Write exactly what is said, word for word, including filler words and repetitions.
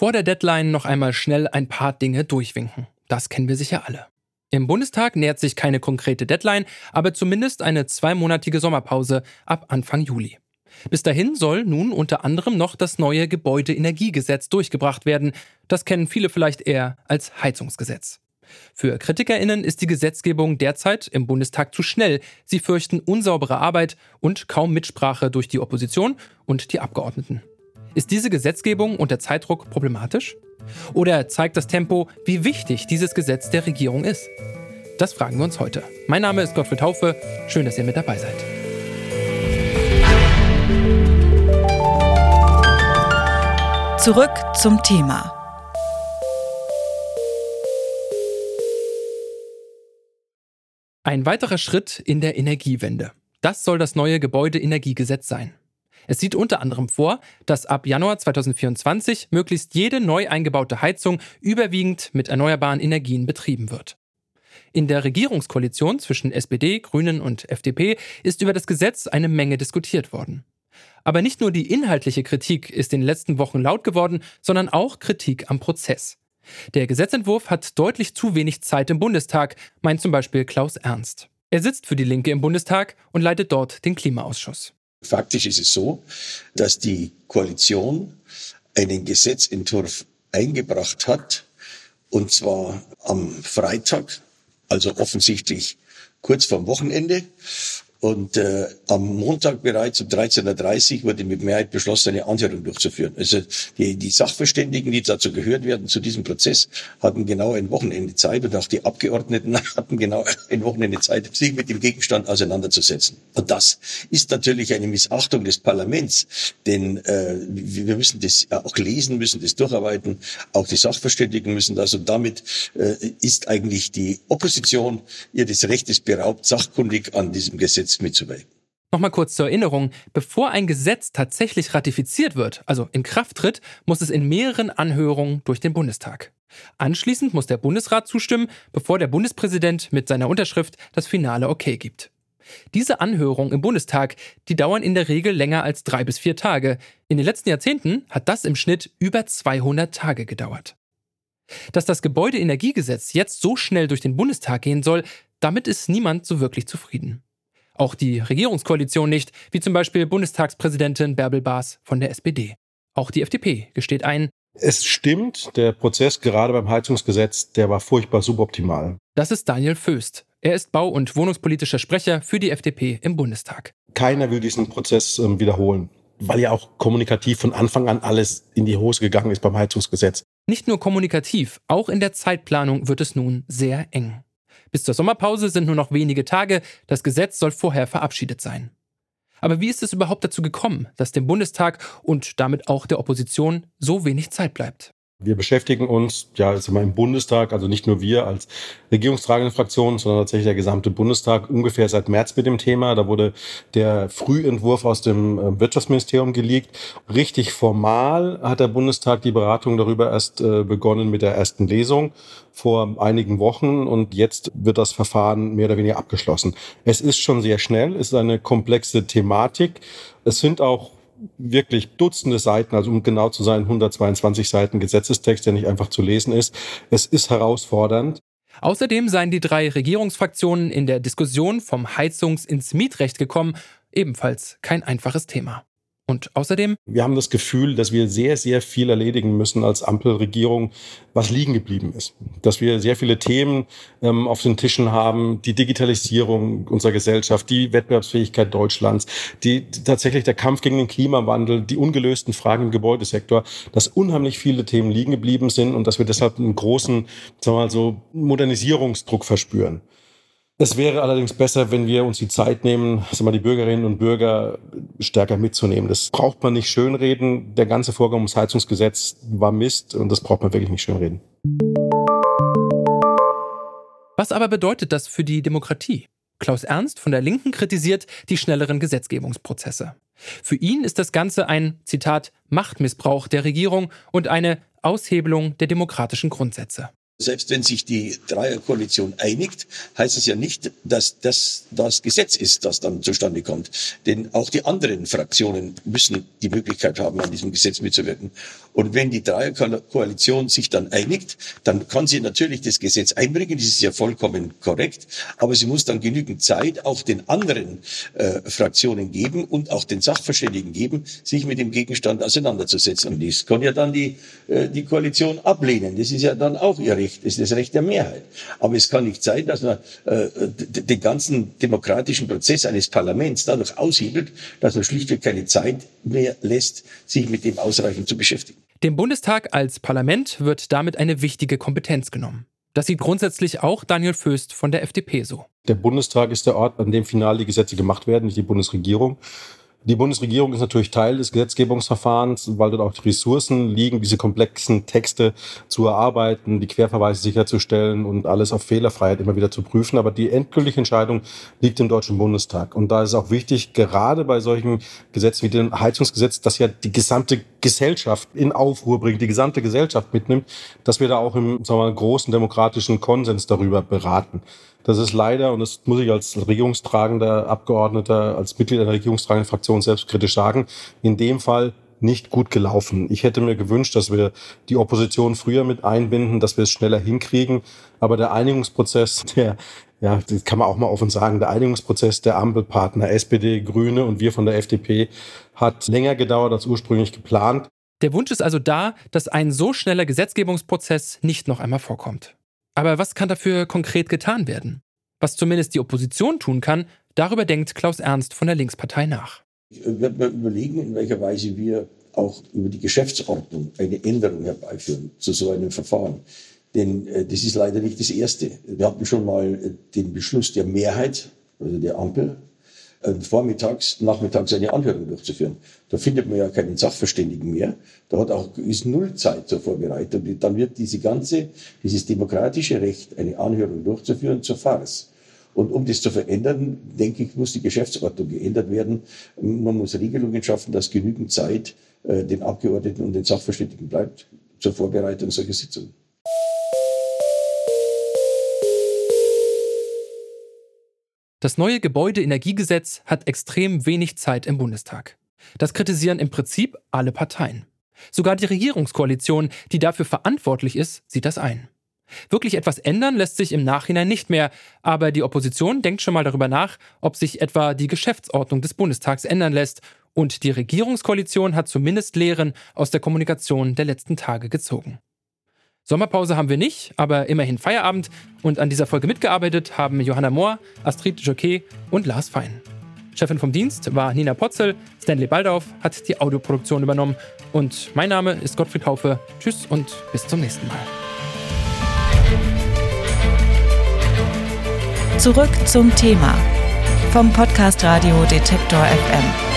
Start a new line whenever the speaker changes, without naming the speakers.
Vor der Deadline noch einmal schnell ein paar Dinge durchwinken. Das kennen wir sicher alle. Im Bundestag nähert sich keine konkrete Deadline, aber zumindest eine zweimonatige Sommerpause ab Anfang Juli. Bis dahin soll nun unter anderem noch das neue Gebäudeenergiegesetz durchgebracht werden. Das kennen viele vielleicht eher als Heizungsgesetz. Für KritikerInnen ist die Gesetzgebung derzeit im Bundestag zu schnell. Sie fürchten unsaubere Arbeit und kaum Mitsprache durch die Opposition und die Abgeordneten. Ist diese Gesetzgebung unter Zeitdruck problematisch? Oder zeigt das Tempo, wie wichtig dieses Gesetz der Regierung ist? Das fragen wir uns heute. Mein Name ist Gottfried Haufe. Schön, dass ihr mit dabei seid.
Zurück zum Thema.
Ein weiterer Schritt in der Energiewende. Das soll das neue Gebäudeenergiegesetz sein. Es sieht unter anderem vor, dass ab Januar zweitausendvierundzwanzig möglichst jede neu eingebaute Heizung überwiegend mit erneuerbaren Energien betrieben wird. In der Regierungskoalition zwischen S P D, Grünen und F D P ist über das Gesetz eine Menge diskutiert worden. Aber nicht nur die inhaltliche Kritik ist in den letzten Wochen laut geworden, sondern auch Kritik am Prozess. Der Gesetzentwurf hat deutlich zu wenig Zeit im Bundestag, meint zum Beispiel Klaus Ernst. Er sitzt für die Linke im Bundestag und leitet dort den Klimaausschuss.
Faktisch ist es so, dass die Koalition einen Gesetzentwurf eingebracht hat, und zwar am Freitag, also offensichtlich kurz vorm Wochenende. Und äh, am Montag bereits um dreizehn Uhr dreißig wurde mit Mehrheit beschlossen, eine Anhörung durchzuführen. Also die, die Sachverständigen, die dazu gehört werden, zu diesem Prozess, hatten genau ein Wochenende Zeit, und auch die Abgeordneten hatten genau ein Wochenende Zeit, sich mit dem Gegenstand auseinanderzusetzen. Und das ist natürlich eine Missachtung des Parlaments, denn äh, wir müssen das auch lesen, müssen das durcharbeiten, auch die Sachverständigen müssen das, und damit äh, ist eigentlich die Opposition ihres Rechtes beraubt, sachkundig an diesem Gesetz mitzuwirken.
Nochmal kurz zur Erinnerung: Bevor ein Gesetz tatsächlich ratifiziert wird, also in Kraft tritt, muss es in mehreren Anhörungen durch den Bundestag. Anschließend muss der Bundesrat zustimmen, bevor der Bundespräsident mit seiner Unterschrift das finale Okay gibt. Diese Anhörungen im Bundestag, die dauern in der Regel länger als drei bis vier Tage. In den letzten Jahrzehnten hat das im Schnitt über zweihundert Tage gedauert. Dass das Gebäudeenergiegesetz jetzt so schnell durch den Bundestag gehen soll, damit ist niemand so wirklich zufrieden. Auch die Regierungskoalition nicht, wie zum Beispiel Bundestagspräsidentin Bärbel Baas von der S P D. Auch die F D P gesteht ein:
Es stimmt, der Prozess gerade beim Heizungsgesetz, der war furchtbar suboptimal.
Das ist Daniel Föst. Er ist bau- und wohnungspolitischer Sprecher für die F D P im Bundestag.
Keiner will diesen Prozess ähm, wiederholen, weil ja auch kommunikativ von Anfang an alles in die Hose gegangen ist beim Heizungsgesetz.
Nicht nur kommunikativ, auch in der Zeitplanung wird es nun sehr eng. Bis zur Sommerpause sind nur noch wenige Tage, das Gesetz soll vorher verabschiedet sein. Aber wie ist es überhaupt dazu gekommen, dass dem Bundestag und damit auch der Opposition so wenig Zeit bleibt?
Wir beschäftigen uns ja also mal im Bundestag, also nicht nur wir als regierungstragende Fraktion, sondern tatsächlich der gesamte Bundestag ungefähr seit März mit dem Thema. Da wurde der Frühentwurf aus dem Wirtschaftsministerium geleakt. Richtig formal hat der Bundestag die Beratung darüber erst äh, begonnen mit der ersten Lesung vor einigen Wochen, und jetzt wird das Verfahren mehr oder weniger abgeschlossen. Es ist schon sehr schnell, es ist eine komplexe Thematik. Es sind auch wirklich Dutzende Seiten, also um genau zu sein, hundertzweiundzwanzig Seiten Gesetzestext, der nicht einfach zu lesen ist. Es ist herausfordernd.
Außerdem seien die drei Regierungsfraktionen in der Diskussion vom Heizungs- ins Mietrecht gekommen, ebenfalls kein einfaches Thema. Und außerdem:
Wir haben das Gefühl, dass wir sehr, sehr viel erledigen müssen als Ampelregierung, was liegen geblieben ist. Dass wir sehr viele Themen ähm, auf den Tischen haben, die Digitalisierung unserer Gesellschaft, die Wettbewerbsfähigkeit Deutschlands, die, die tatsächlich der Kampf gegen den Klimawandel, die ungelösten Fragen im Gebäudesektor, dass unheimlich viele Themen liegen geblieben sind und dass wir deshalb einen großen, sagen wir mal so, Modernisierungsdruck verspüren. Es wäre allerdings besser, wenn wir uns die Zeit nehmen, sagen wir mal, die Bürgerinnen und Bürger stärker mitzunehmen. Das braucht man nicht schönreden. Der ganze Vorgang ums Heizungsgesetz war Mist, und das braucht man wirklich nicht schönreden.
Was aber bedeutet das für die Demokratie? Klaus Ernst von der Linken kritisiert die schnelleren Gesetzgebungsprozesse. Für ihn ist das Ganze ein, Zitat, Machtmissbrauch der Regierung und eine Aushebelung der demokratischen Grundsätze.
Selbst wenn sich die Dreierkoalition einigt, heißt es ja nicht, dass das das Gesetz ist, das dann zustande kommt. Denn auch die anderen Fraktionen müssen die Möglichkeit haben, an diesem Gesetz mitzuwirken. Und wenn die Dreierkoalition sich dann einigt, dann kann sie natürlich das Gesetz einbringen. Das ist ja vollkommen korrekt. Aber sie muss dann genügend Zeit auch den anderen äh, Fraktionen geben und auch den Sachverständigen geben, sich mit dem Gegenstand auseinanderzusetzen. Und das kann ja dann die, äh, die Koalition ablehnen. Das ist ja dann auch ihr Recht. Das ist das Recht der Mehrheit. Aber es kann nicht sein, dass man äh, den ganzen demokratischen Prozess eines Parlaments dadurch aushebelt, dass man schlichtweg keine Zeit mehr lässt, sich mit dem ausreichend zu beschäftigen.
Dem Bundestag als Parlament wird damit eine wichtige Kompetenz genommen. Das sieht grundsätzlich auch Daniel Föst von der F D P so.
Der Bundestag ist der Ort, an dem final die Gesetze gemacht werden, nicht die Bundesregierung. Die Bundesregierung ist natürlich Teil des Gesetzgebungsverfahrens, weil dort auch die Ressourcen liegen, diese komplexen Texte zu erarbeiten, die Querverweise sicherzustellen und alles auf Fehlerfreiheit immer wieder zu prüfen. Aber die endgültige Entscheidung liegt im Deutschen Bundestag. Und da ist es auch wichtig, gerade bei solchen Gesetzen wie dem Heizungsgesetz, das ja die gesamte Gesellschaft in Aufruhr bringt, die gesamte Gesellschaft mitnimmt, dass wir da auch im sagen wir mal, großen demokratischen Konsens darüber beraten. Das ist leider, und das muss ich als regierungstragender Abgeordneter, als Mitglied einer regierungstragenden Fraktion selbstkritisch sagen, in dem Fall nicht gut gelaufen. Ich hätte mir gewünscht, dass wir die Opposition früher mit einbinden, dass wir es schneller hinkriegen. Aber der Einigungsprozess, der, ja, das kann man auch mal offen sagen, der Einigungsprozess der Ampelpartner S P D, Grüne und wir von der F D P hat länger gedauert als ursprünglich geplant.
Der Wunsch ist also da, dass ein so schneller Gesetzgebungsprozess nicht noch einmal vorkommt. Aber was kann dafür konkret getan werden? Was zumindest die Opposition tun kann, darüber denkt Klaus Ernst von der Linkspartei nach.
Ich werde mir überlegen, in welcher Weise wir auch über die Geschäftsordnung eine Änderung herbeiführen zu so einem Verfahren. Denn äh, das ist leider nicht das Erste. Wir hatten schon mal äh, den Beschluss der Mehrheit, also der Ampel, äh, vormittags, nachmittags eine Anhörung durchzuführen. Da findet man ja keinen Sachverständigen mehr. Da hat auch, ist null Zeit zur Vorbereitung. Dann wird diese ganze, dieses demokratische Recht, eine Anhörung durchzuführen, zur Farce. Und um das zu verändern, denke ich, muss die Geschäftsordnung geändert werden. Man muss Regelungen schaffen, dass genügend Zeit äh, den Abgeordneten und den Sachverständigen bleibt zur Vorbereitung solcher Sitzungen.
Das neue Gebäudeenergiegesetz hat extrem wenig Zeit im Bundestag. Das kritisieren im Prinzip alle Parteien. Sogar die Regierungskoalition, die dafür verantwortlich ist, sieht das ein. Wirklich etwas ändern lässt sich im Nachhinein nicht mehr, aber die Opposition denkt schon mal darüber nach, ob sich etwa die Geschäftsordnung des Bundestags ändern lässt, und die Regierungskoalition hat zumindest Lehren aus der Kommunikation der letzten Tage gezogen. Sommerpause haben wir nicht, aber immerhin Feierabend, und an dieser Folge mitgearbeitet haben Johanna Mohr, Astrid Jocquet und Lars Fein. Chefin vom Dienst war Nina Potzel, Stanley Baldauf hat die Audioproduktion übernommen und mein Name ist Gottfried Haufe. Tschüss und bis zum nächsten Mal.
Zurück zum Thema vom Podcast Radio Detektor F M.